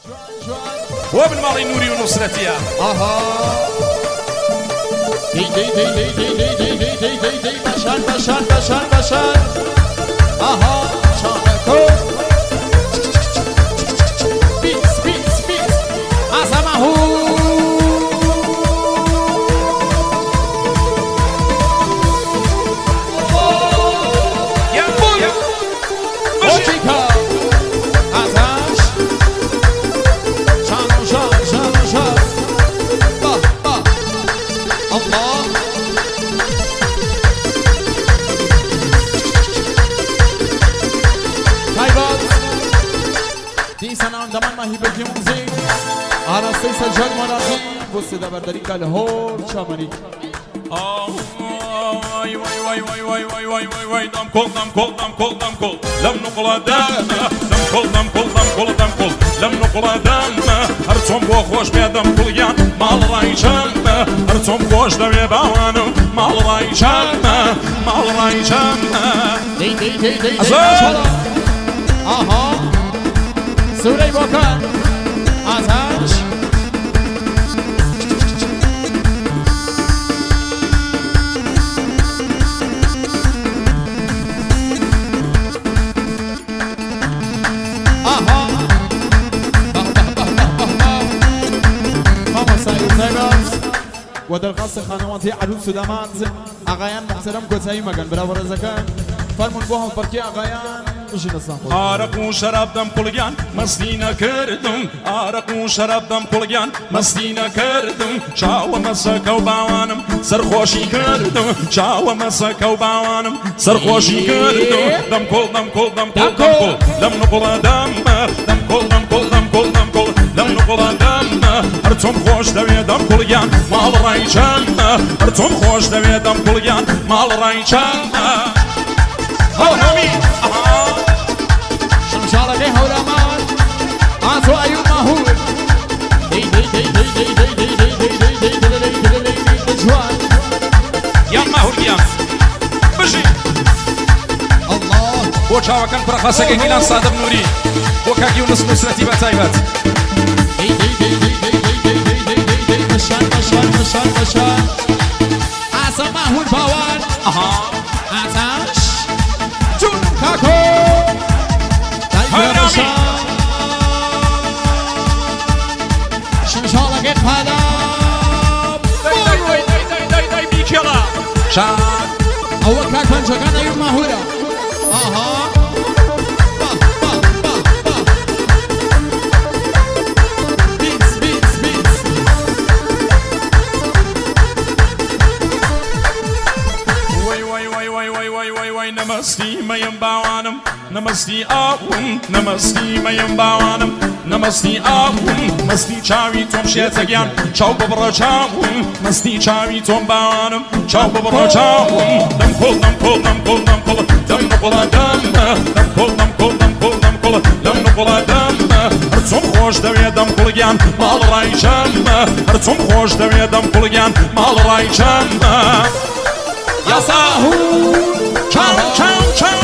وابن مالي نوري ونصرتيا دي دي دي دي دي دي دي دي دي دي بشان بشان بشان بشان شانكو بيس بيس بيس عزمه هی بگی موزیک آراسته سجاد مناقی بسته دبرداری کل هور چامنی وای وای وای وای وای وای وای وای وای دم کل دم کل دم کل دم کل لم نقل دم دم کل دم کل دم کل دم کل لم نقل دم هر چون بو خوش بیادم کلیان مال رایشان هر چون خوش دوی باوانم مال رایشان مال رایشان دی دی دی دی آها سوری بکن آتش آها ماما سعید سیباز و درخواست خانواتی عروس و داماد آقایان محترم کوتاهی مگن برای رزکان فرمون بو هم پرکی آقایان عرق و شراب دم کلگان مستی نکردم عرق و شراب دم کلگان مستی نکردم چاو مسک و باوانم سرخوشی کردم چاو مسک و باوانم سرخوشی کردم دم کل دم کل دم کل دم کل لم نقل دم دم کل دم کل دم کل دم کل لم نقل دم هر چون خوش دوی دم کلگان مال رایچان هر چون خوش دوی دم کلگان مال رایچان هامی شمشالك هولامان عطو أيوب ماهور دي دي دي دي دي دي دي دي دي دي دي دي جوان يا ماهور قيام بجي الله وچاوا كان برخاسك هنا صادق نوري وكاك يونس نصرتي بتايبت دي دي دي دي دي دي دي دي دي دي مشان مشان مشان مشان عصا ماهور باوان عطاش جون كاكو شمشالك اتفادام داي بيكيلا شان أول كاكون شكان أيوب ماهورة آها بيتس بيتس بيتس وای نمستی میم باوانم نمستی آوم نمستی میم باوانم نمستی آوم مستی چاوی توم شیتگیان چاو ببرا چاوم مستی چاوی توم باوانم چاو ببرا چاوم دم کل دم کل دم کل دم کل دم نقل دم دم کل دم کل دم کل دم کل دم نقل دم هر چون خوش دوی دم کلگیان مال رایشان هر چون خوش دوی دم کلگیان مال رایشان یا ساهو چاو چاو چاو